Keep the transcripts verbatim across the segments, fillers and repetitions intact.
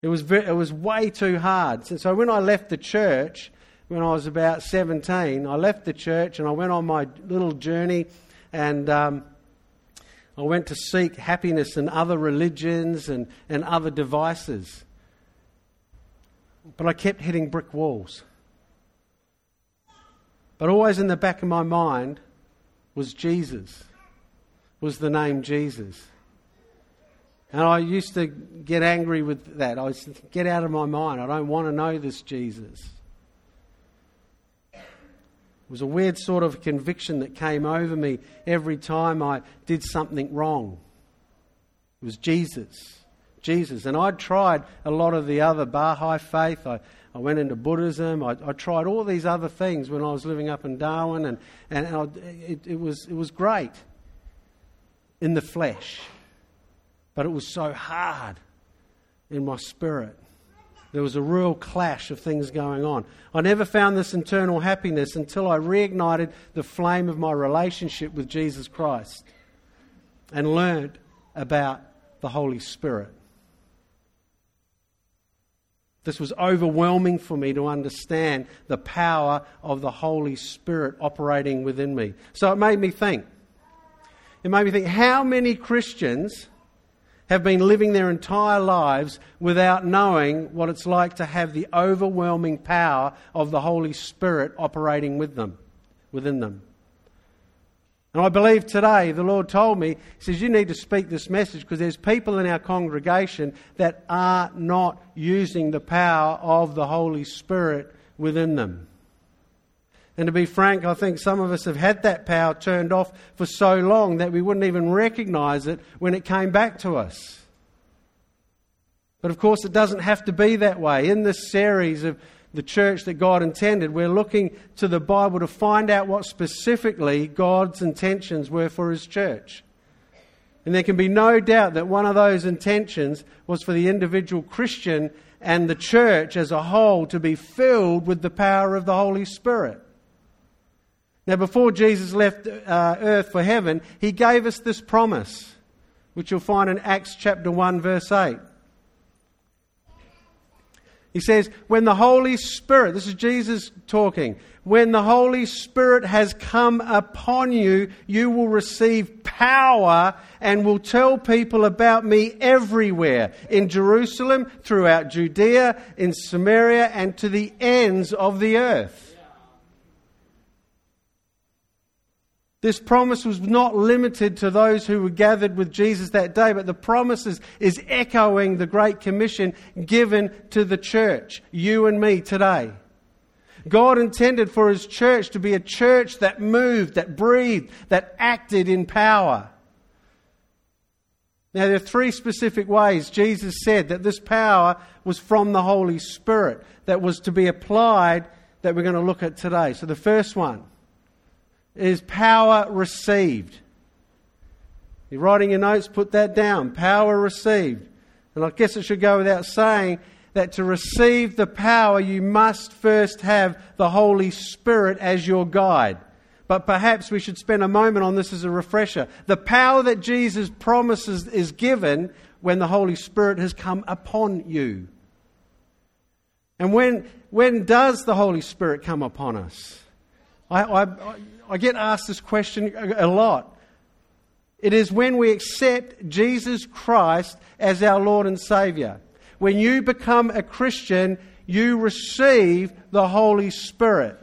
It was very, it was way too hard. So, so when I left the church, when I was about seventeen, I left the church and I went on my little journey, and um, I went to seek happiness in other religions and, and other devices. But I kept hitting brick walls. But always in the back of my mind was Jesus, was the name Jesus. And I used to get angry with that. I used to think, get out of my mind. I don't want to know this Jesus. It was a weird sort of conviction that came over me every time I did something wrong. It was Jesus. Jesus. And I'd tried a lot of the other Baha'i faith. I, I went into Buddhism. I, I tried all these other things when I was living up in Darwin. And, and, and I, it, it was it was great in the flesh. But it was so hard in my spirit. There was a real clash of things going on. I never found this internal happiness until I reignited the flame of my relationship with Jesus Christ and learned about the Holy Spirit. This was overwhelming for me to understand the power of the Holy Spirit operating within me. So it made me think. It made me think, how many Christians have been living their entire lives without knowing what it's like to have the overwhelming power of the Holy Spirit operating with them, within them. And I believe today the Lord told me, He says, you need to speak this message because there's people in our congregation that are not using the power of the Holy Spirit within them. And to be frank, I think some of us have had that power turned off for so long that we wouldn't even recognise it when it came back to us. But of course it doesn't have to be that way. In this series of the church that God intended, we're looking to the Bible to find out what specifically God's intentions were for His church. And there can be no doubt that one of those intentions was for the individual Christian and the church as a whole to be filled with the power of the Holy Spirit. Now, before Jesus left uh, earth for heaven, He gave us this promise, which you'll find in Acts chapter one, verse eight. He says, when the Holy Spirit, this is Jesus talking, when the Holy Spirit has come upon you, you will receive power and will tell people about me everywhere, in Jerusalem, throughout Judea, in Samaria, and to the ends of the earth. This promise was not limited to those who were gathered with Jesus that day, but the promise is, is echoing the Great Commission given to the church, you and me today. God intended for His church to be a church that moved, that breathed, that acted in power. Now, there are three specific ways Jesus said that this power was from the Holy Spirit that was to be applied that we're going to look at today. So the first one is power received. You're writing your notes, put that down. Power received. And I guess it should go without saying that to receive the power, you must first have the Holy Spirit as your guide. But perhaps we should spend a moment on this as a refresher. The power that Jesus promises is given when the Holy Spirit has come upon you. And when, when does the Holy Spirit come upon us? I, I, I get asked this question a lot. It is when we accept Jesus Christ as our Lord and Saviour. When you become a Christian, you receive the Holy Spirit.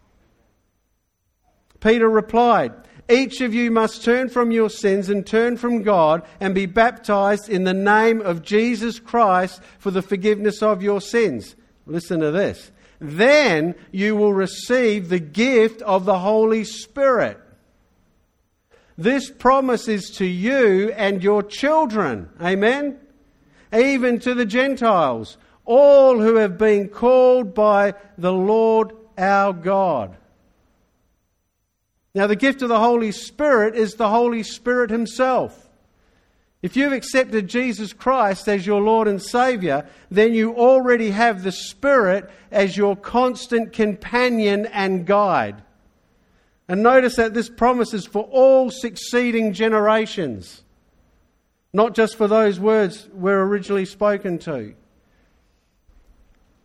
Peter replied, each of you must turn from your sins and turn from God and be baptized in the name of Jesus Christ for the forgiveness of your sins. Listen to this. Then you will receive the gift of the Holy Spirit. This promise is to you and your children. Amen? Even to the Gentiles, all who have been called by the Lord our God. Now, the gift of the Holy Spirit is the Holy Spirit Himself. If you've accepted Jesus Christ as your Lord and Saviour, then you already have the Spirit as your constant companion and guide. And notice that this promise is for all succeeding generations, not just for those words were originally spoken to.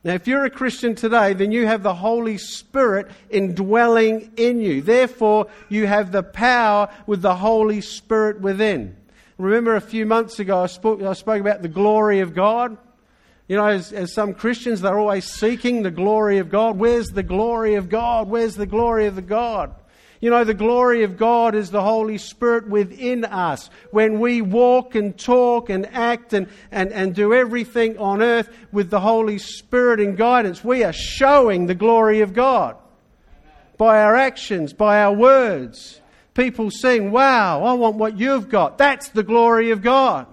Now, if you're a Christian today, then you have the Holy Spirit indwelling in you. Therefore, you have the power with the Holy Spirit within. Remember a few months ago I spoke, I spoke about the glory of God? You know, as, as some Christians, they're always seeking the glory of God. Where's the glory of God? Where's the glory of the God? You know, the glory of God is the Holy Spirit within us. When we walk and talk and act and, and, and do everything on earth with the Holy Spirit in guidance, we are showing the glory of God. By our actions, by our words. People saying, wow, I want what you've got. That's the glory of God.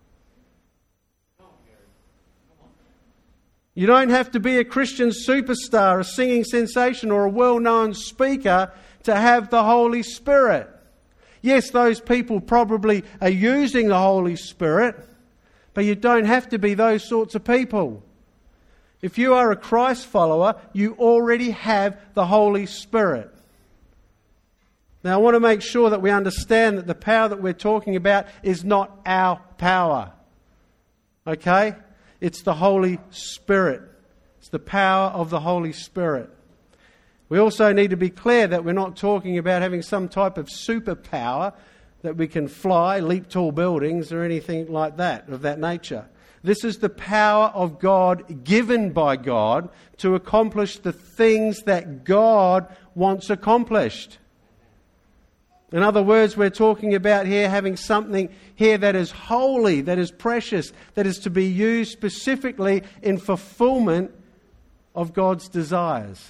You don't have to be a Christian superstar, a singing sensation or a well-known speaker to have the Holy Spirit. Yes, those people probably are using the Holy Spirit, but you don't have to be those sorts of people. If you are a Christ follower, you already have the Holy Spirit. Now, I want to make sure that we understand that the power that we're talking about is not our power. Okay? It's the Holy Spirit. It's the power of the Holy Spirit. We also need to be clear that we're not talking about having some type of superpower that we can fly, leap tall buildings or anything like that, of that nature. This is the power of God given by God to accomplish the things that God wants accomplished. In other words, we're talking about here having something here that is holy, that is precious, that is to be used specifically in fulfillment of God's desires.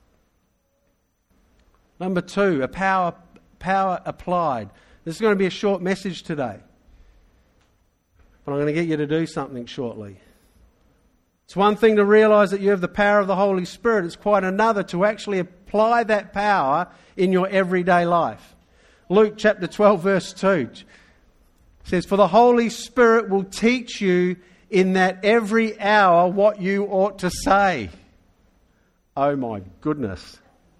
Number two, a power, power applied. This is going to be a short message today. But I'm going to get you to do something shortly. It's one thing to realise that you have the power of the Holy Spirit. It's quite another to actually apply that power in your everyday life. Luke chapter twelve verse two says, "For the Holy Spirit will teach you in that every hour what you ought to say." Oh my goodness.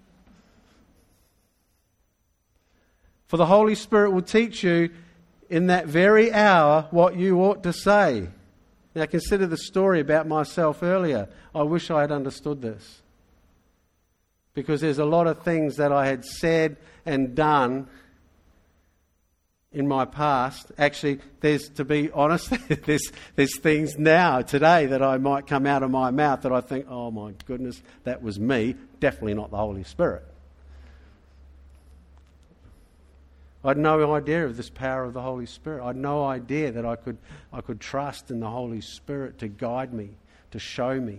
For the Holy Spirit will teach you in that very hour what you ought to say. Now consider the story about myself earlier. I wish I had understood this. Because there's a lot of things that I had said and done in my past. Actually, there's, to be honest, there's, there's things now, today, that I might come out of my mouth that I think, oh my goodness, that was me. Definitely not the Holy Spirit. I had no idea of this power of the Holy Spirit. I had no idea that I could I could trust in the Holy Spirit to guide me, to show me.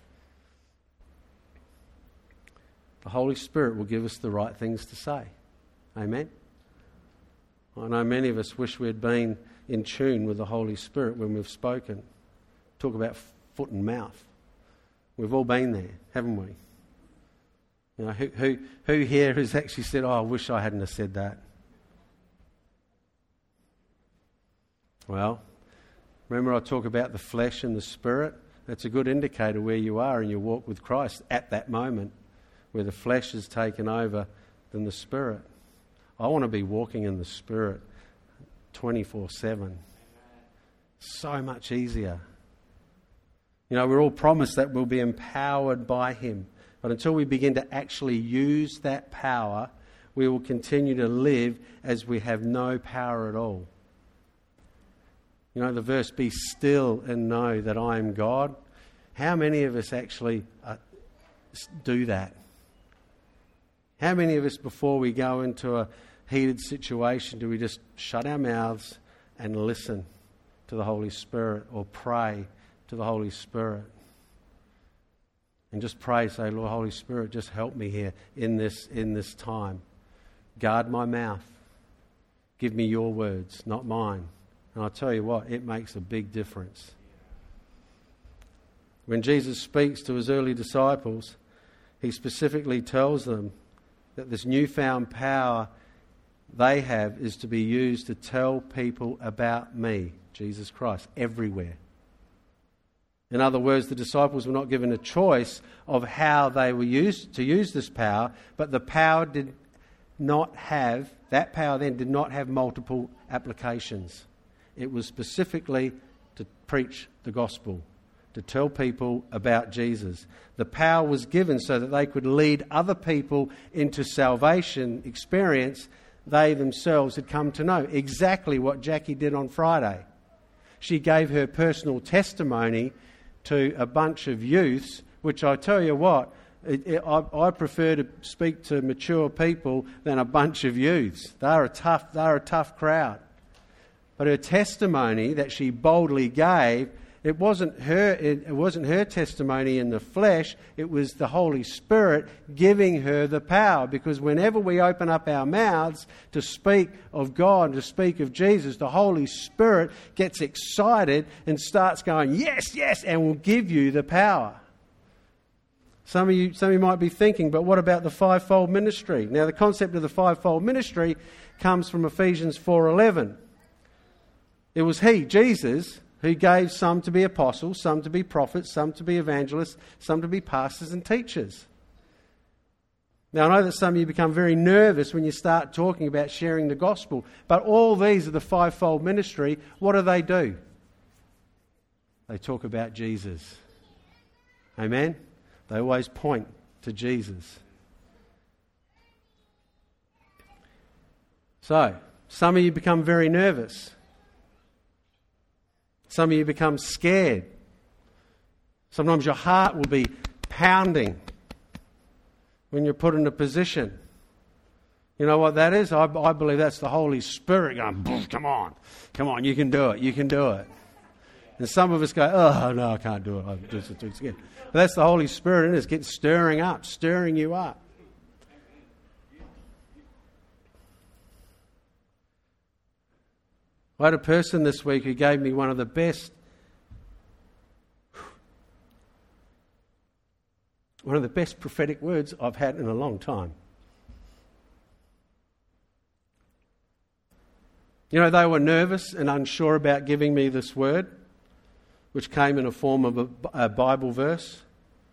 The Holy Spirit will give us the right things to say. Amen? I know many of us wish we had been in tune with the Holy Spirit when we've spoken. Talk about foot and mouth. We've all been there, haven't we? You know, who, who, who here has actually said, oh, I wish I hadn't have said that? Well, remember I talk about the flesh and the spirit? That's a good indicator where you are in your walk with Christ at that moment, where the flesh is taken over than the spirit. I want to be walking in the Spirit twenty-four seven. So much easier. You know, we're all promised that we'll be empowered by Him. But until we begin to actually use that power, we will continue to live as we have no power at all. You know, the verse, "Be still and know that I am God." How many of us actually uh, do that? How many of us, before we go into a heated situation, do we just shut our mouths and listen to the Holy Spirit, or pray to the Holy Spirit? And just pray, say, Lord, Holy Spirit, just help me here in this, in this time. Guard my mouth. Give me your words, not mine. And I'll tell you what, it makes a big difference. When Jesus speaks to his early disciples, he specifically tells them that this newfound power they have is to be used to tell people about me, Jesus Christ, everywhere. In other words, the disciples were not given a choice of how they were used to use this power, but the power did not have, that power then did not have multiple applications. It was specifically to preach the gospel, to tell people about Jesus. The power was given so that they could lead other people into salvation experience they themselves had come to know. Exactly what Jackie did on Friday. She gave her personal testimony to a bunch of youths, which I tell you what, it, it, I, I prefer to speak to mature people than a bunch of youths. They're a tough, they're a tough crowd. But her testimony that she boldly gave, it wasn't her, it, it wasn't her testimony in the flesh, it was the Holy Spirit giving her the power. Because whenever we open up our mouths to speak of God, to speak of Jesus, the Holy Spirit gets excited and starts going, yes, yes, and will give you the power. Some of you, some of you might be thinking, but what about the fivefold ministry? Now, the concept of the fivefold ministry comes from Ephesians four eleven. It was He, Jesus, who gave some to be apostles, some to be prophets, some to be evangelists, some to be pastors and teachers. Now, I know that some of you become very nervous when you start talking about sharing the gospel, but all these are the fivefold ministry. What do they do? They talk about Jesus. Amen? They always point to Jesus. So, some of you become very nervous. Some of you become scared. Sometimes your heart will be pounding when you're put in a position. You know what that is? I, I believe that's the Holy Spirit going, come on, come on, you can do it, you can do it. And some of us go, oh, no, I can't do it. I'm just too scared. But that's the Holy Spirit, and it's getting stirring up, stirring you up. I had a person this week who gave me one of the best, one of the best prophetic words I've had in a long time. You know, they were nervous and unsure about giving me this word, which came in a form of a, a Bible verse.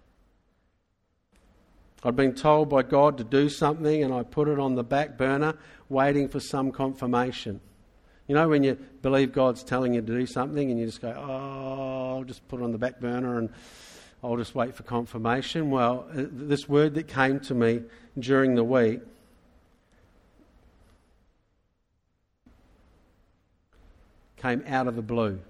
I'd been told by God to do something, and I put it on the back burner, waiting for some confirmation. You know, when you believe God's telling you to do something and you just go, oh, I'll just put it on the back burner and I'll just wait for confirmation. Well, this word that came to me during the week came out of the blue.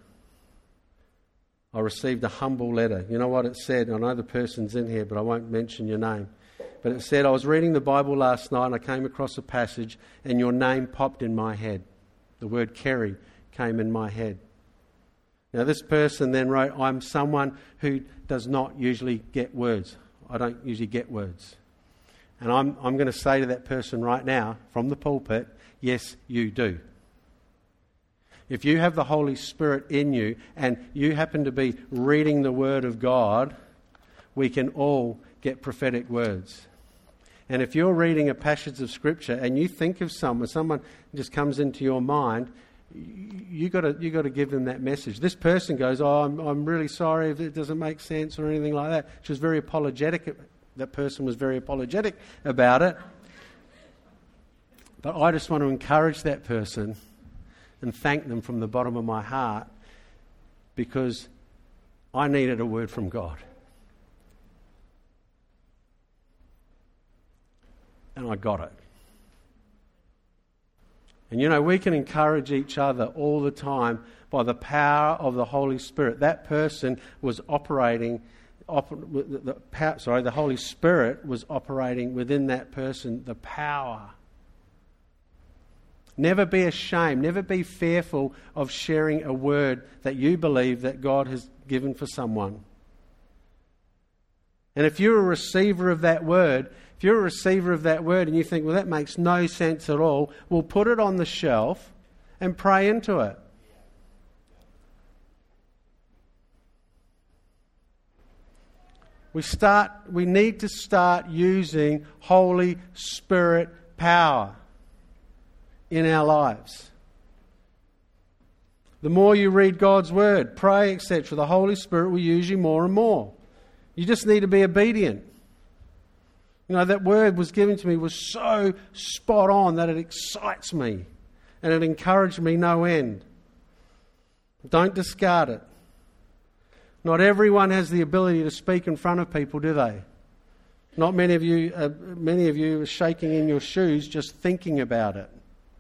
I received a humble letter. You know what it said? I know the person's in here, but I won't mention your name. But it said, I was reading the Bible last night and I came across a passage and your name popped in my head. The word Kerry came in my head. Now this person then wrote, I'm someone who does not usually get words. I don't usually get words. And I'm, I'm going to say to that person right now, from the pulpit, yes, you do. If you have the Holy Spirit in you and you happen to be reading the Word of God, we can all get prophetic words. And if you're reading a passage of Scripture and you think of someone, someone just comes into your mind, you got to you got to give them that message. This person goes, "Oh, I'm I'm really sorry if it doesn't make sense or anything like that." She was very apologetic. That person was very apologetic about it. But I just want to encourage that person and thank them from the bottom of my heart, because I needed a word from God. And I got it. And you know, we can encourage each other all the time by the power of the Holy Spirit. That person was operating, op- the, the power, sorry, the Holy Spirit was operating within that person, the power. Never be ashamed, never be fearful of sharing a word that you believe that God has given for someone. And if you're a receiver of that word, if you're a receiver of that word and you think, well, that makes no sense at all, well, put it on the shelf and pray into it. We start. We need to start using Holy Spirit power in our lives. The more you read God's word, pray, et cetera, the Holy Spirit will use you more and more. You just need to be obedient. You know, that word was given to me was so spot on that it excites me and it encouraged me no end. Don't discard it. Not everyone has the ability to speak in front of people, do they? Not many of you, uh, many of you are shaking in your shoes just thinking about it.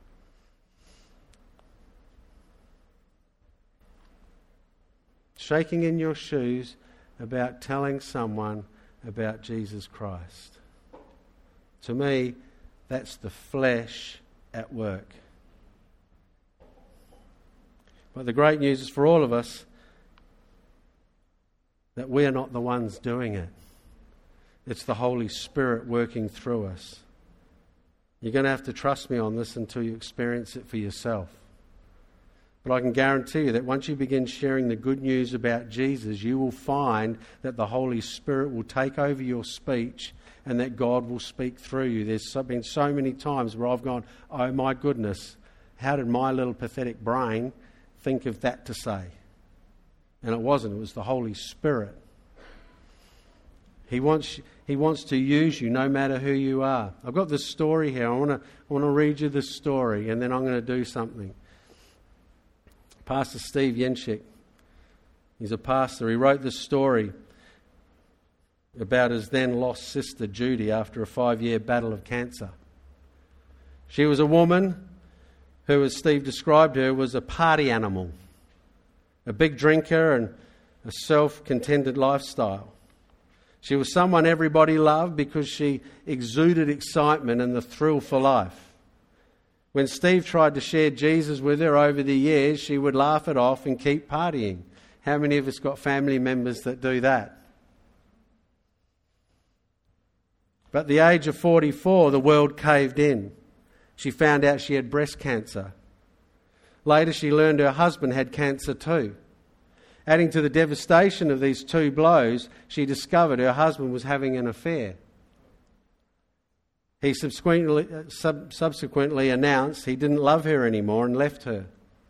Shaking in your shoes about telling someone about Jesus Christ. To me, that's the flesh at work. But the great news is for all of us that we're not the ones doing it. It's the Holy Spirit working through us. You're going to have to trust me on this until you experience it for yourself. But I can guarantee you that once you begin sharing the good news about Jesus, you will find that the Holy Spirit will take over your speech and that God will speak through you. There's been so many times where I've gone, oh my goodness, how did my little pathetic brain think of that to say? And it wasn't, it was the Holy Spirit. He wants, he wants to use you no matter who you are. I've got this story here. I want to I want to read you this story and then I'm going to do something. Pastor Steve Yenchik, he's a pastor. He wrote this story about his then lost sister Judy after a five-year battle of cancer. She was a woman who, as Steve described her, was a party animal, a big drinker and a self-contented lifestyle. She was someone everybody loved because she exuded excitement and the thrill for life. When Steve tried to share Jesus with her over the years, she would laugh it off and keep partying. How many of us got family members that do that? But at the age of forty-four, the world caved in. She found out she had breast cancer. Later, she learned her husband had cancer too. Adding to the devastation of these two blows, she discovered her husband was having an affair. He subsequently, sub, subsequently announced he didn't love her anymore and left her.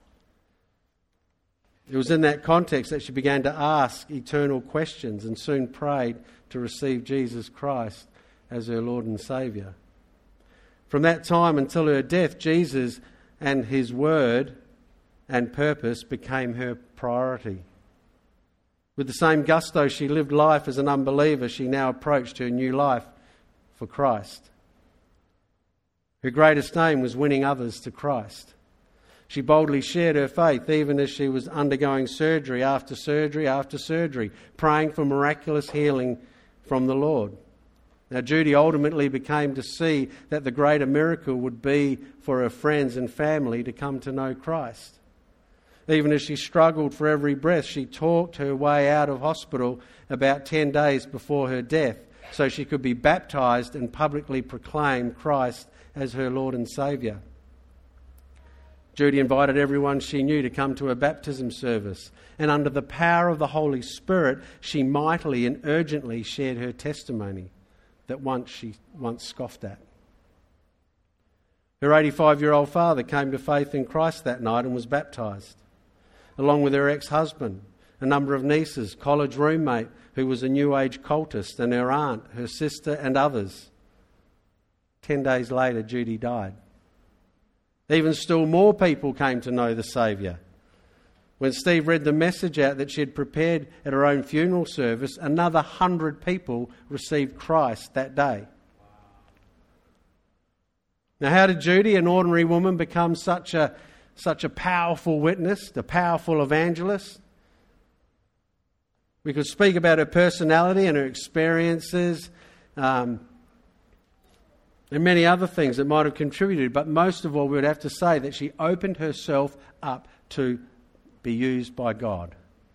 It was in that context that she began to ask eternal questions and soon prayed to receive Jesus Christ as her Lord and Saviour. From that time until her death, Jesus and His Word and purpose became her priority. With the same gusto she lived life as an unbeliever, she now approached her new life for Christ. Her greatest aim was winning others to Christ. She boldly shared her faith even as she was undergoing surgery after surgery after surgery, praying for miraculous healing from the Lord. Now, Judy ultimately became to see that the greater miracle would be for her friends and family to come to know Christ. Even as she struggled for every breath, she talked her way out of hospital about ten days before her death so she could be baptised and publicly proclaim Christ as her Lord and Saviour. Judy invited everyone she knew to come to her baptism service, and under the power of the Holy Spirit, she mightily and urgently shared her testimony that once she once scoffed at. Her eighty-five-year-old father came to faith in Christ that night and was baptised, along with her ex-husband, a number of nieces, college roommate who was a New Age cultist, and her aunt, her sister and others. Ten days later, Judy died. Even still more people came to know the Saviour. When Steve read the message out that she had prepared at her own funeral service, another hundred people received Christ that day. Now, how did Judy, an ordinary woman, become such a such a powerful witness, a powerful evangelist? We could speak about her personality and her experiences, um, and many other things that might have contributed, but most of all, we would have to say that she opened herself up to be used by God.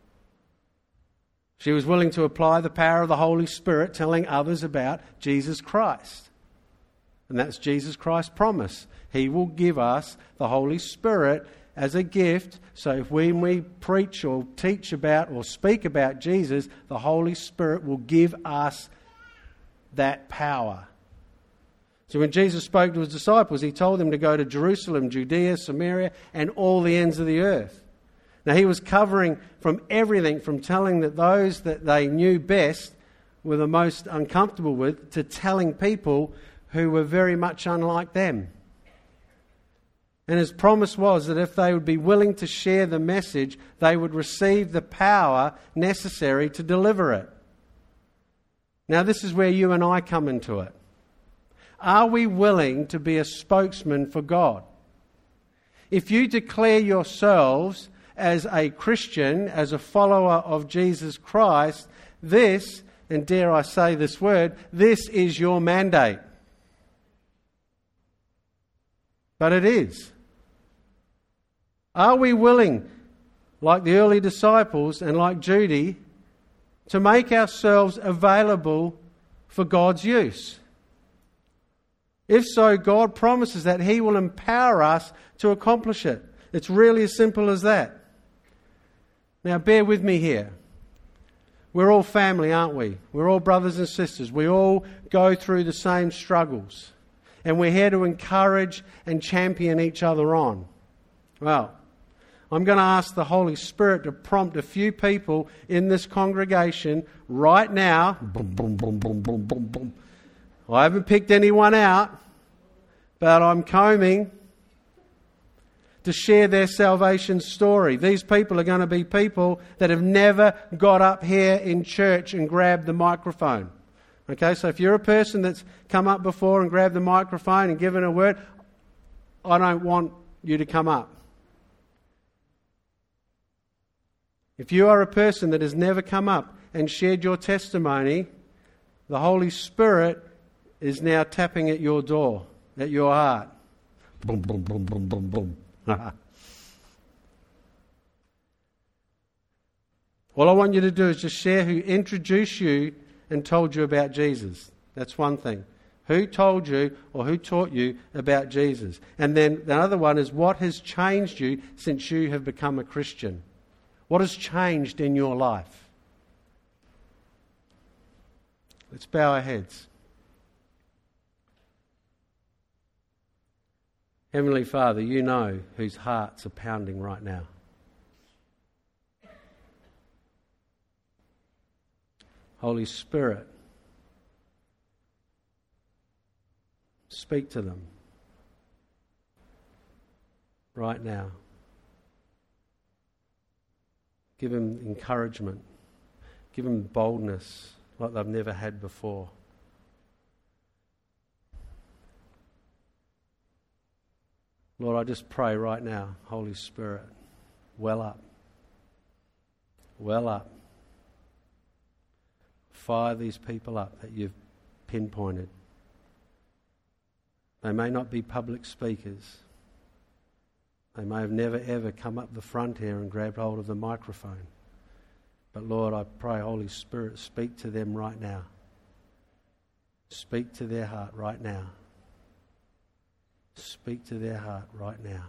She was willing to apply the power of the Holy Spirit, telling others about Jesus Christ. And that's Jesus Christ's promise. He will give us the Holy Spirit as a gift, so if when we preach or teach about or speak about Jesus, the Holy Spirit will give us that power. So when Jesus spoke to His disciples, He told them to go to Jerusalem, Judea, Samaria, and all the ends of the earth. Now, He was covering from everything from telling that those that they knew best were the most uncomfortable with, to telling people who were very much unlike them. And his promise was that if they would be willing to share the message, they would receive the power necessary to deliver it. Now, this is where you and I come into it. Are we willing to be a spokesman for God? If you declare yourselves as a Christian, as a follower of Jesus Christ, this, and dare I say this word, this is your mandate. But it is. Are we willing, like the early disciples and like Judy, to make ourselves available for God's use? If so, God promises that He will empower us to accomplish it. It's really as simple as that. Now, bear with me here. We're all family, aren't we? We're all brothers and sisters. We all go through the same struggles. And we're here to encourage and champion each other on. Well, I'm going to ask the Holy Spirit to prompt a few people in this congregation right now. Boom, boom, boom, boom, boom, boom, boom. I haven't picked anyone out, but I'm combing to share their salvation story. These people are going to be people that have never got up here in church and grabbed the microphone. Okay, so if you're a person that's come up before and grabbed the microphone and given a word, I don't want you to come up. If you are a person that has never come up and shared your testimony, the Holy Spirit is now tapping at your door, at your heart. Boom, boom, boom, boom, boom, boom. All I want you to do is just share who introduced you and told you about Jesus. That's one thing. Who told you or who taught you about Jesus? And then the other one is what has changed you since you have become a Christian? What has changed in your life? Let's bow our heads. Heavenly Father, you know whose hearts are pounding right now. Holy Spirit, speak to them right now. Give them encouragement. Give them boldness like they've never had before. Lord, I just pray right now, Holy Spirit, well up. Well up. Fire these people up that you've pinpointed. They may not be public speakers. They may have never ever come up the front here and grabbed hold of the microphone. But Lord, I pray, Holy Spirit, speak to them right now. Speak to their heart right now. Speak to their heart right now.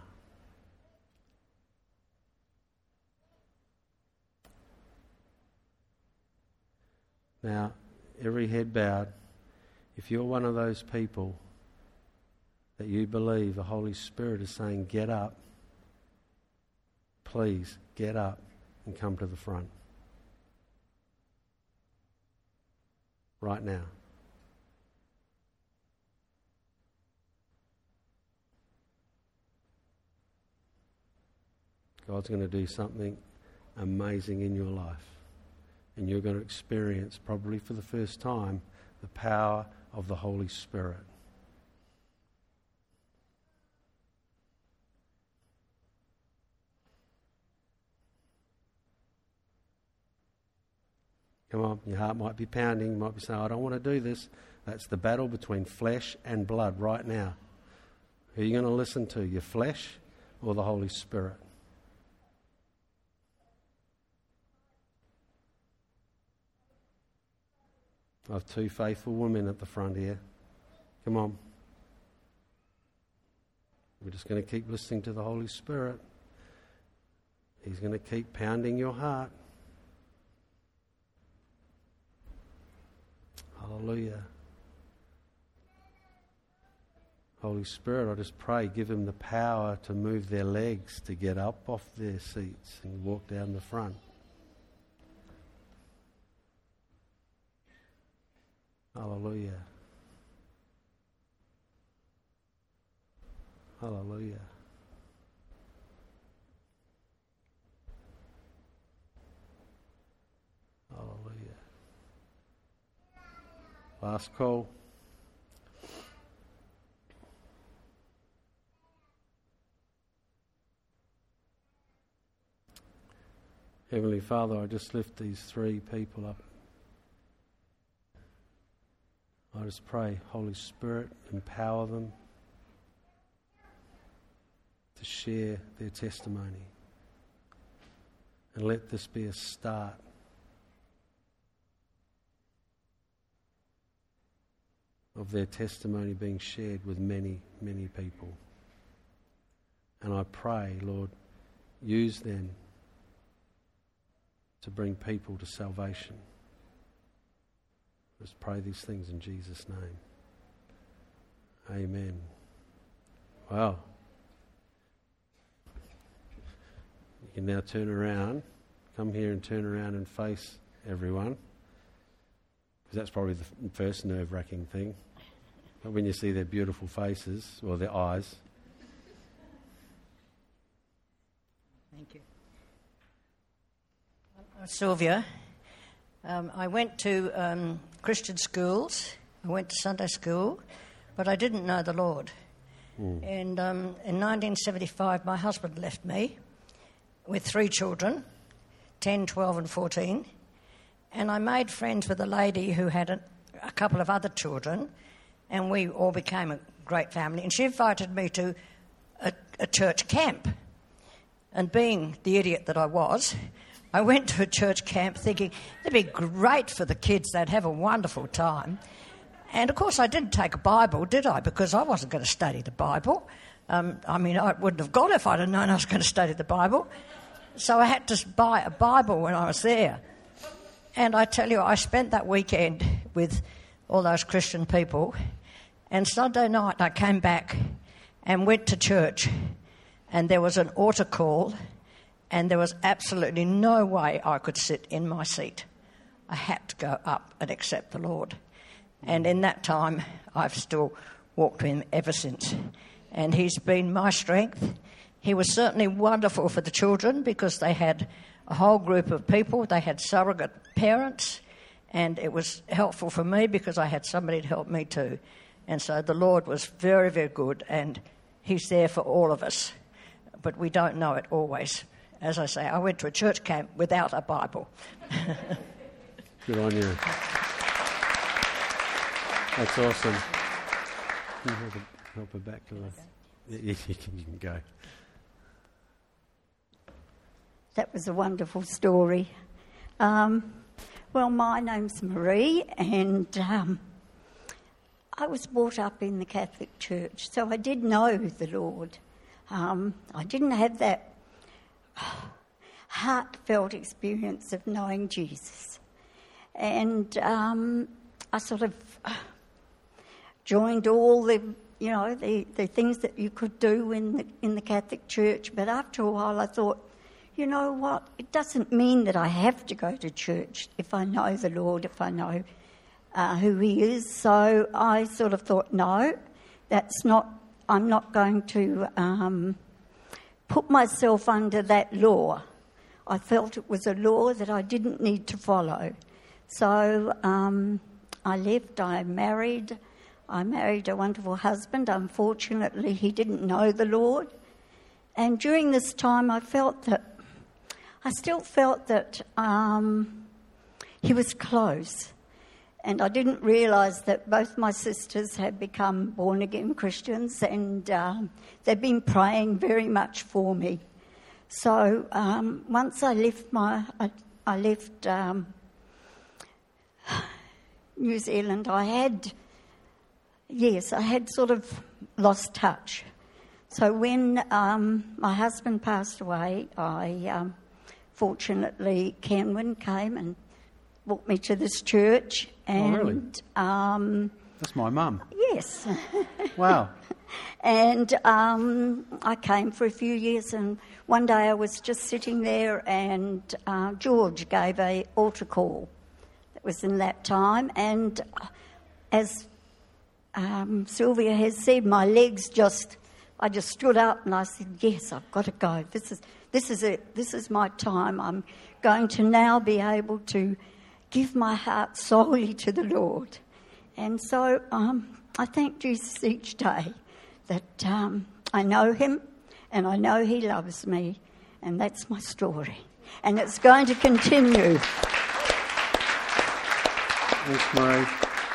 Now, every head bowed, if you're one of those people that you believe the Holy Spirit is saying, get up, please get up and come to the front. Right now. God's going to do something amazing in your life. And you're going to experience, probably for the first time, the power of the Holy Spirit. Come on, your heart might be pounding. You might be saying, I don't want to do this. That's the battle between flesh and blood right now. Who are you going to listen to, your flesh or the Holy Spirit? I have two faithful women at the front here. Come on. We're just going to keep listening to the Holy Spirit. He's going to keep pounding your heart. Hallelujah. Holy Spirit, I just pray, give them the power to move their legs, to get up off their seats and walk down the front. Hallelujah. Hallelujah. Last call. Heavenly Father, I just lift these three people up. I just pray, Holy Spirit, empower them to share their testimony. And let this be a start of their testimony being shared with many, many people. And I pray, Lord, use them to bring people to salvation. Let's pray these things in Jesus' name. Amen. Wow. You can now turn around, come here and turn around and face everyone. Because that's probably the first nerve-wracking thing. But when you see their beautiful faces, or their eyes. Thank you. I'm Sylvia. Um, I went to um, Christian schools. I went to Sunday school, but I didn't know the Lord. Mm. And um, in nineteen seventy-five, my husband left me with three children, ten, twelve and fourteen. And I made friends with a lady who had a, a couple of other children, and we all became a great family. And she invited me to a, a church camp. And being the idiot that I was, I went to a church camp thinking it'd be great for the kids, they'd have a wonderful time. And, of course, I didn't take a Bible, did I? Because I wasn't going to study the Bible. Um, I mean, I wouldn't have gone if I'd have known I was going to study the Bible. So I had to buy a Bible when I was there. And I tell you, I spent that weekend with all those Christian people. And Sunday night I came back and went to church. And there was an altar call. And there was absolutely no way I could sit in my seat. I had to go up and accept the Lord. And in that time, I've still walked with him ever since. And he's been my strength. He was certainly wonderful for the children because they had a whole group of people. They had surrogate parents. And it was helpful for me because I had somebody to help me too. And so the Lord was very, very good. And he's there for all of us. But we don't know it always. As I say, I went to a church camp without a Bible. Good on you. That's awesome. Can you help her, help her back to the... Yeah, you, can, you can go. That was a wonderful story. Um, well, my name's Marie, and um, I was brought up in the Catholic Church, so I did know the Lord. Um, I didn't have that heartfelt experience of knowing Jesus. And um, I sort of joined all the, you know, the, the things that you could do in the, in the Catholic Church. But after a while I thought, you know what, it doesn't mean that I have to go to church if I know the Lord, if I know uh, who he is. So I sort of thought, no, that's not, I'm not going to... Um, put myself under that law. I felt it was a law that I didn't need to follow. So um, I left, I married. I married a wonderful husband. Unfortunately, he didn't know the Lord. And during this time, I felt that, I still felt that um, he was close. And I didn't realise that both my sisters had become born-again Christians, and um, they've been praying very much for me. So um, once I left my, I, I left um, New Zealand, I had, yes, I had sort of lost touch. So when um, my husband passed away, I um, fortunately Kenwyn came and brought me to this church. And, oh, really? Um, That's my mum. Yes. Wow. And um, I came for a few years, and one day I was just sitting there, and uh, George gave a altar call. That was in that time, and as um, Sylvia has said, my legs just, I just stood up and I said, yes, I've got to go. This is this is it. This is my time. I'm going to now be able to give my heart solely to the Lord. And so um, I thank Jesus each day that um, I know him and I know he loves me, and that's my story. And it's going to continue. Thanks, Marie.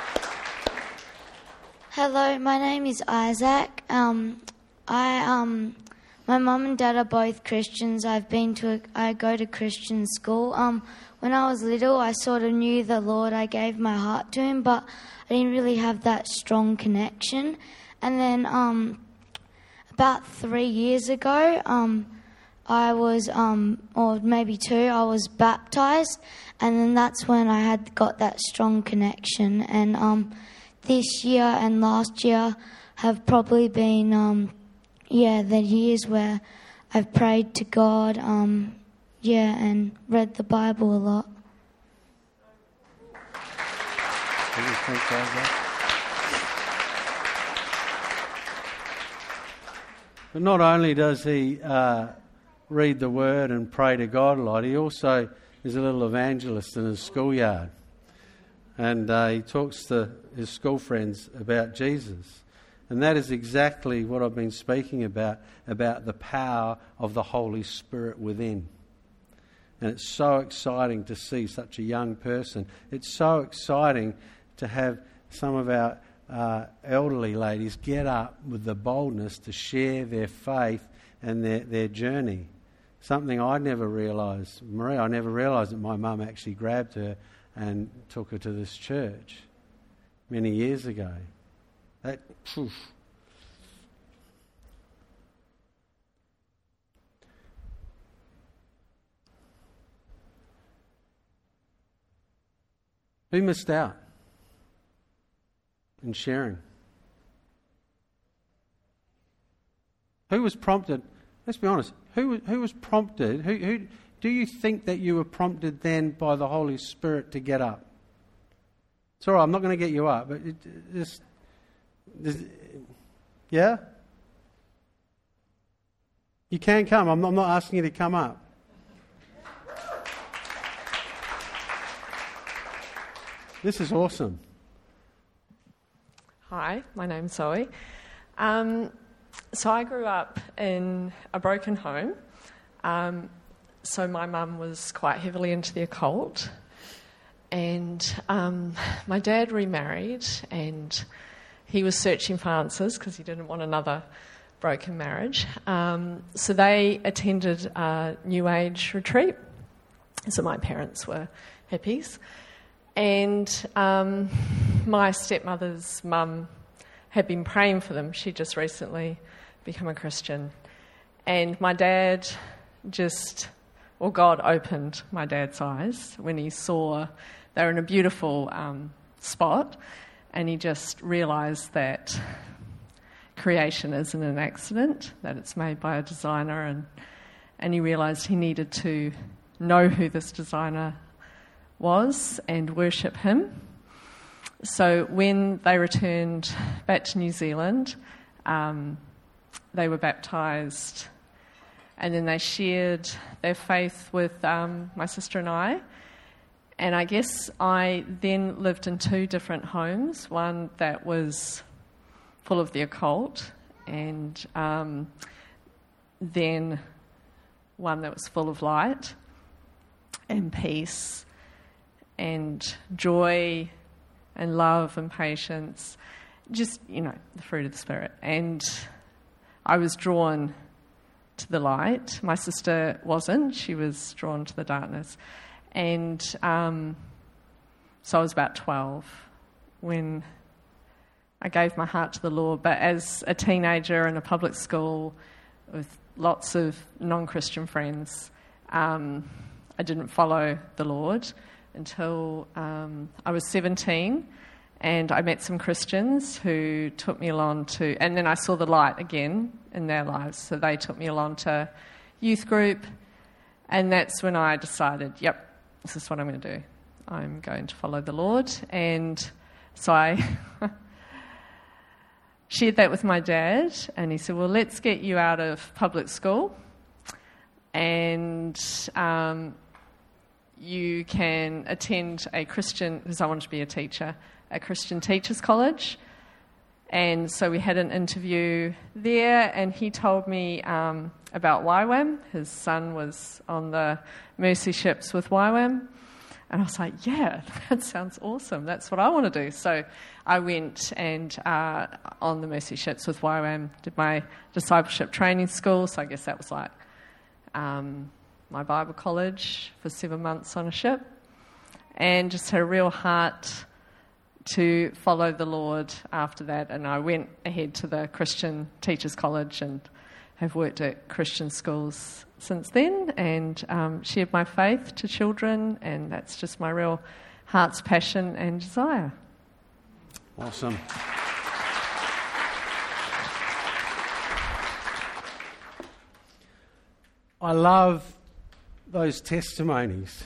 Hello, my name is Isaac. Um, I um, my mum and dad are both Christians. I've been to a, I go to Christian school. Um, when I was little, I sort of knew the Lord. I gave my heart to him, but I didn't really have that strong connection. And then um, about three years ago, um, I was, um, or maybe two, I was baptised, and then that's when I had got that strong connection. And um, this year and last year have probably been, um, yeah, the years where I've prayed to God, um, yeah, and read the Bible a lot. But not only does he uh, read the Word and pray to God a lot, he also is a little evangelist in his schoolyard. And uh, he talks to his school friends about Jesus. And that is exactly what I've been speaking about, about the power of the Holy Spirit within. And it's so exciting to see such a young person. It's so exciting to have some of our uh, elderly ladies get up with the boldness to share their faith and their, their journey. Something I never realised. Marie, I never realised that my mum actually grabbed her and took her to this church many years ago. That, poof. Who missed out in sharing? Who was prompted? Let's be honest. Who who was prompted? Who who do you think that you were prompted then by the Holy Spirit to get up? It's all right. I'm not going to get you up, but it, just, just yeah. You can come. I'm not, I'm not asking you to come up. This is awesome. Hi, my name's Zoe. Um, so I grew up in a broken home. Um, so my mum was quite heavily into the occult. And um, my dad remarried, and he was searching for answers because he didn't want another broken marriage. Um, so they attended a New Age retreat. So my parents were hippies. And um, my stepmother's mum had been praying for them. She'd just recently become a Christian. And my dad just, well, God opened my dad's eyes when he saw they were in a beautiful um, spot, and he just realised that creation isn't an accident, that it's made by a designer, and, and he realised he needed to know who this designer was and worship him. So when they returned back to New Zealand, um, they were baptised, and then they shared their faith with um, my sister and I. And I guess I then lived in two different homes, one that was full of the occult, and um, then one that was full of light and peace and joy and love and patience, just, you know, the fruit of the Spirit. And I was drawn to the light. My sister wasn't. She was drawn to the darkness. And um, so I was about twelve when I gave my heart to the Lord. But as a teenager in a public school with lots of non-Christian friends, um, I didn't follow the Lord until um, I was seventeen, and I met some Christians who took me along to, and then I saw the light again in their lives, so they took me along to youth group, and that's when I decided, yep, this is what I'm going to do. I'm going to follow the Lord. And so I shared that with my dad, and he said, well, let's get you out of public school, and um, you can attend a Christian, because I wanted to be a teacher, a Christian teachers college. And so we had an interview there, and he told me um, about Y WAM. His son was on the Mercy ships with Y WAM. And I was like, yeah, that sounds awesome. That's what I want to do. So I went and uh, on the Mercy ships with Y WAM, did my discipleship training school. So I guess that was like um, my Bible college for seven months on a ship. And just had a real heart to follow the Lord after that. And I went ahead to the Christian Teachers College and have worked at Christian schools since then, and um, shared my faith to children, and that's just my real heart's passion and desire. Awesome. I love those testimonies.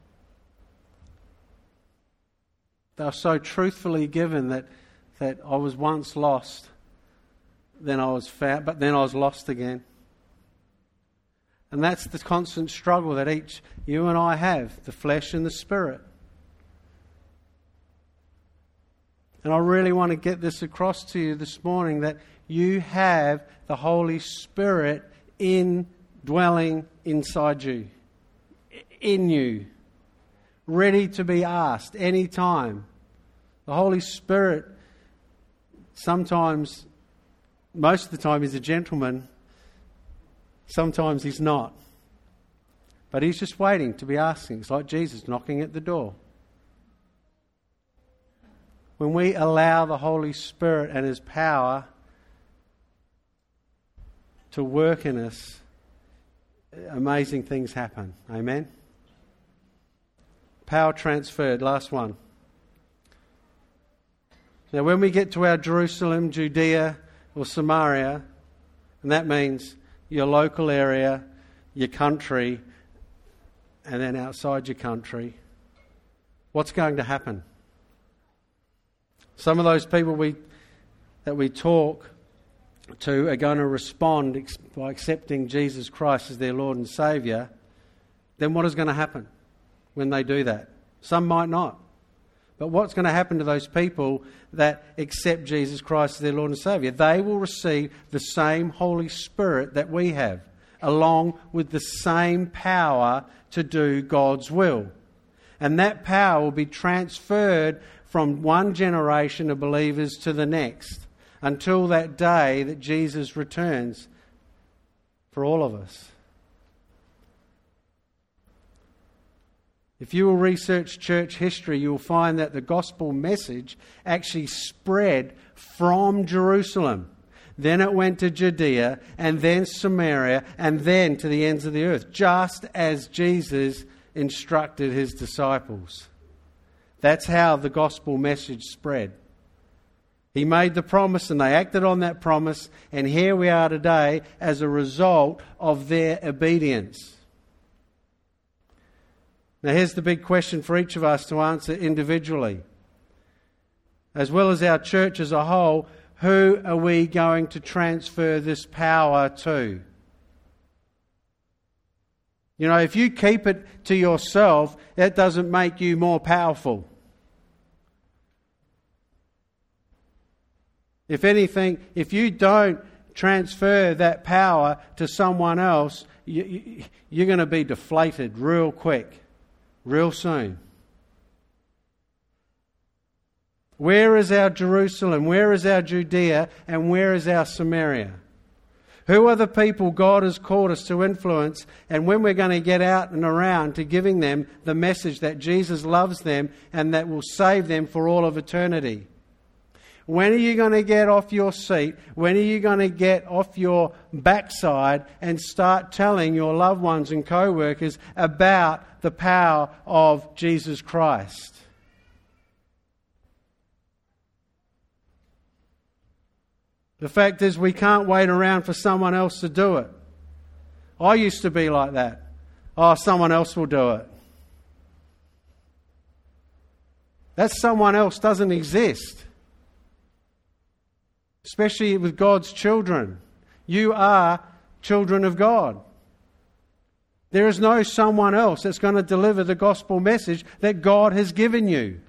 They're so truthfully given that, that I was once lost, then I was found, but then I was lost again. And that's the constant struggle that each, you and I have, the flesh and the spirit. And I really want to get this across to you this morning, that you have the Holy Spirit indwelling inside you, in you, ready to be asked any time. The Holy Spirit, sometimes, most of the time, is a gentleman. Sometimes he's not. But he's just waiting to be asking. It's like Jesus knocking at the door. When we allow the Holy Spirit and His power to work in us, amazing things happen. Amen? Power transferred. Last one. Now, when we get to our Jerusalem, Judea, or Samaria, and that means your local area, your country, and then outside your country, what's going to happen? Some of those people we that we talk to are going to respond ex- by accepting Jesus Christ as their Lord and Saviour. Then what is going to happen when they do that? Some might not. But what's going to happen to those people that accept Jesus Christ as their Lord and Saviour? They will receive the same Holy Spirit that we have, along with the same power to do God's will. And that power will be transferred from one generation of believers to the next, until that day that Jesus returns for all of us. If you will research church history, you'll find that the gospel message actually spread from Jerusalem. Then it went to Judea, and then Samaria, and then to the ends of the earth, just as Jesus instructed His disciples. That's how the gospel message spread. He made the promise and they acted on that promise, and here we are today as a result of their obedience. Now here's the big question for each of us to answer individually. As well as our church as a whole, who are we going to transfer this power to? You know, if you keep it to yourself, that doesn't make you more powerful. If anything, if you don't transfer that power to someone else, you, you, you're going to be deflated real quick, real soon. Where is our Jerusalem? Where is our Judea? And where is our Samaria? Who are the people God has called us to influence, and when we're going to get out and around to giving them the message that Jesus loves them and that will save them for all of eternity? When are you going to get off your seat? When are you going to get off your backside and start telling your loved ones and co-workers about the power of Jesus Christ? The fact is, we can't wait around for someone else to do it. I used to be like that. Oh, someone else will do it. That someone else doesn't exist. Especially with God's children. You are children of God. There is no someone else that's going to deliver the gospel message that God has given you.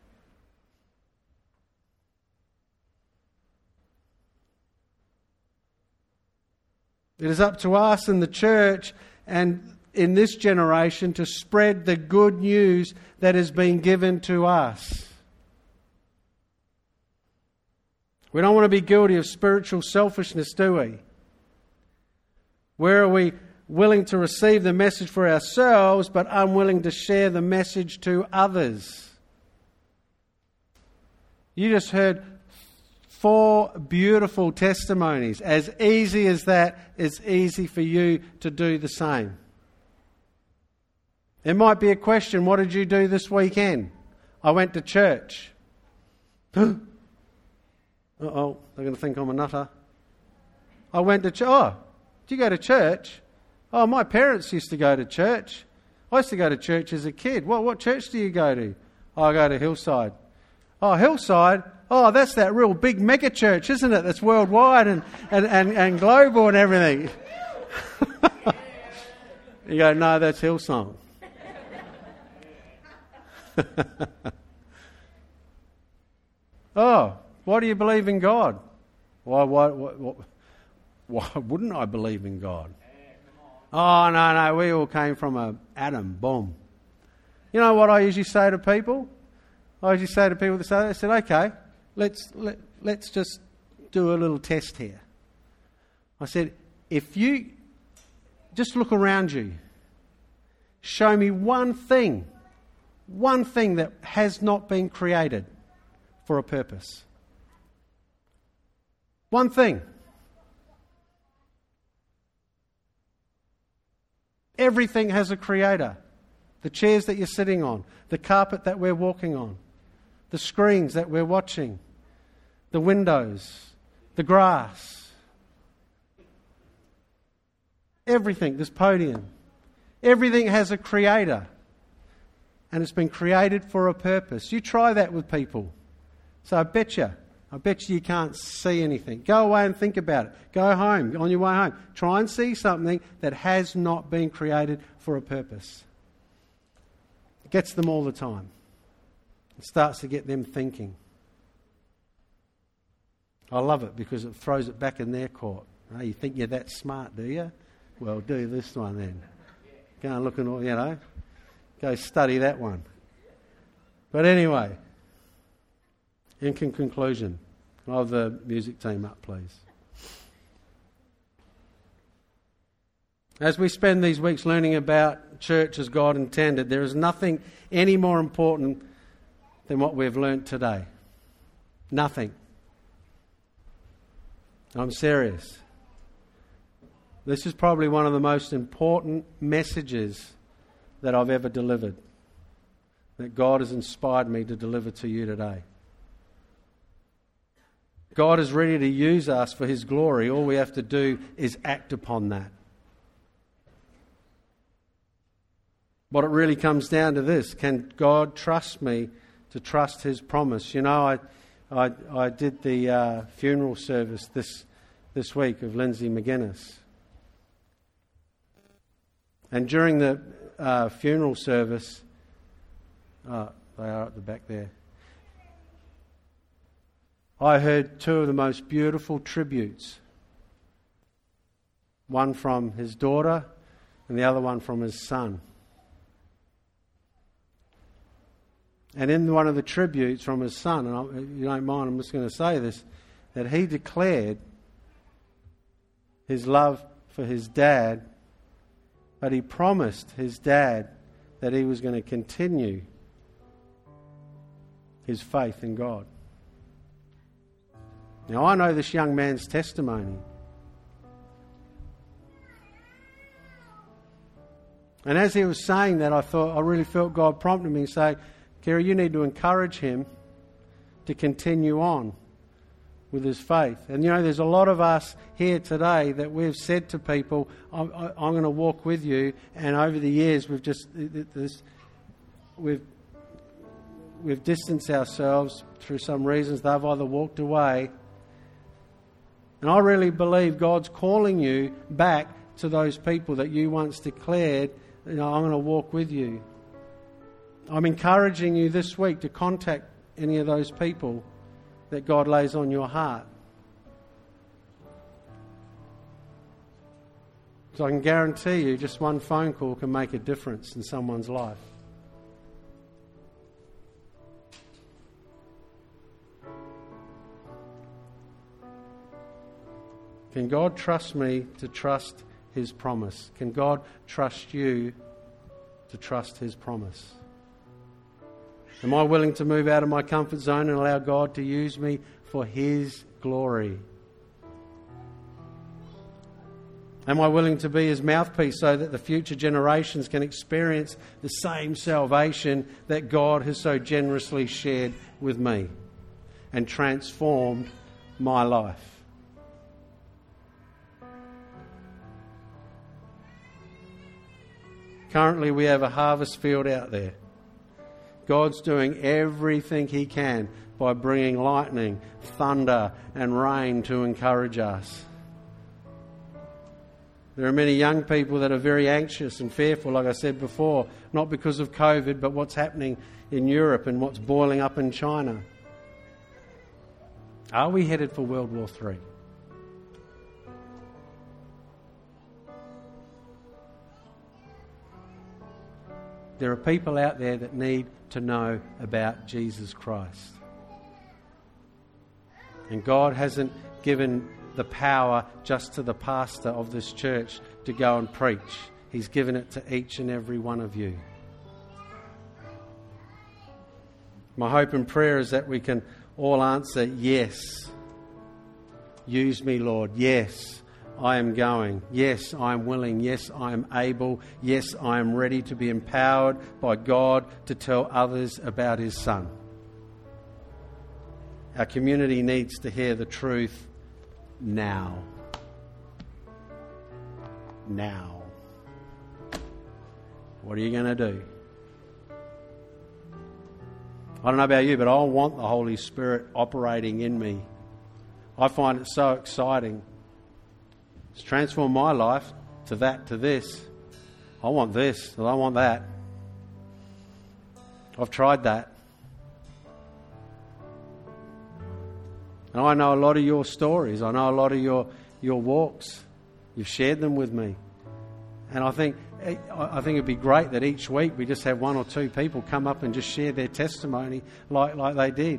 It is up to us in the church and in this generation to spread the good news that has been given to us. We don't want to be guilty of spiritual selfishness, do we? Where are we willing to receive the message for ourselves but unwilling to share the message to others? You just heard four beautiful testimonies. As easy as that, it's easy for you to do the same. There might be a question, what did you do this weekend? I went to church. Uh-oh, they're going to think I'm a nutter. I went to church. Oh, do you go to church? Oh, my parents used to go to church. I used to go to church as a kid. What, what church do you go to? Oh, I go to Hillside. Oh, Hillside? Oh, that's that real big mega church, isn't it? That's worldwide and, and, and, and global and everything. You go, no, that's Hillsong. Oh, why do you believe in God? Why, why, why, why wouldn't I believe in God? Oh, no, no, we all came from an atom bomb. You know what I usually say to people? I usually say to people, that I said, okay, let's let, let's just do a little test here. I said, if you just look around you, show me one thing, one thing that has not been created for a purpose. One thing. Everything has a creator. The chairs that you're sitting on, the carpet that we're walking on, the screens that we're watching, the windows, the grass. Everything, this podium. Everything has a creator. And it's been created for a purpose. You try that with people. So I bet you, I bet you you can't see anything. Go away and think about it. Go home, on your way home. Try and see something that has not been created for a purpose. It gets them all the time. It starts to get them thinking. I love it because it throws it back in their court. Oh, you think you're that smart, do you? Well, do this one then. Go and look at all, you know. Go study that one. But anyway, in conclusion, I'll have the music team up, please. As we spend these weeks learning about church as God intended, there is nothing any more important than what we've learnt today. Nothing. I'm serious. This is probably one of the most important messages that I've ever delivered, that God has inspired me to deliver to you today. God is ready to use us for His glory. All we have to do is act upon that. What it really comes down to this: can God trust me to trust His promise? You know, I I, I did the uh, funeral service this this week of Lindsay McGuinness. And during the uh, funeral service, oh, they are at the back there, I heard two of the most beautiful tributes. One from his daughter and the other one from his son. And in one of the tributes from his son, and I, you don't mind, I'm just going to say this, that he declared his love for his dad, but he promised his dad that he was going to continue his faith in God. Now, I know this young man's testimony. And as he was saying that, I thought, I really felt God prompted me and say, Kerry, you need to encourage him to continue on with his faith. And you know, there's a lot of us here today that we've said to people, I'm, I'm going to walk with you, and over the years we've just this, we've we've distanced ourselves through some reasons. They've either walked away. And I really believe God's calling you back to those people that you once declared, you know, I'm going to walk with you. I'm encouraging you this week to contact any of those people that God lays on your heart. So I can guarantee you just one phone call can make a difference in someone's life. Can God trust me to trust His promise? Can God trust you to trust His promise? Am I willing to move out of my comfort zone and allow God to use me for His glory? Am I willing to be His mouthpiece so that the future generations can experience the same salvation that God has so generously shared with me and transformed my life? Currently, we have a harvest field out there. God's doing everything He can by bringing lightning, thunder, and rain to encourage us. There are many young people that are very anxious and fearful, like I said before, not because of COVID, but what's happening in Europe and what's boiling up in China. Are we headed for World War Three? There are people out there that need to know about Jesus Christ. And God hasn't given the power just to the pastor of this church to go and preach. He's given it to each and every one of you. My hope and prayer is that we can all answer, yes. Use me, Lord. Yes, I am going. Yes, I am willing. Yes, I am able. Yes, I am ready to be empowered by God to tell others about His Son. Our community needs to hear the truth now. Now. What are you going to do? I don't know about you, but I want the Holy Spirit operating in me. I find it so exciting. It's transformed my life to that, to this. I want this, and I want that. I've tried that. And I know a lot of your stories. I know a lot of your, your walks. You've shared them with me. And I think I think it'd be great that each week we just have one or two people come up and just share their testimony like, like they did.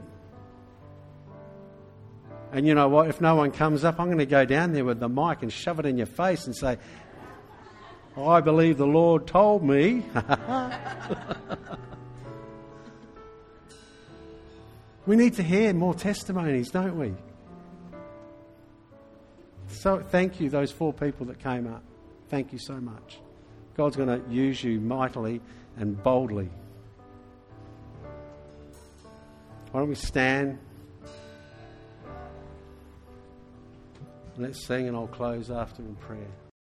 And you know what? If no one comes up, I'm going to go down there with the mic and shove it in your face and say, I believe the Lord told me. We need to hear more testimonies, don't we? So thank you, those four people that came up. Thank you so much. God's going to use you mightily and boldly. Why don't we stand? Let's sing and I'll close after in prayer.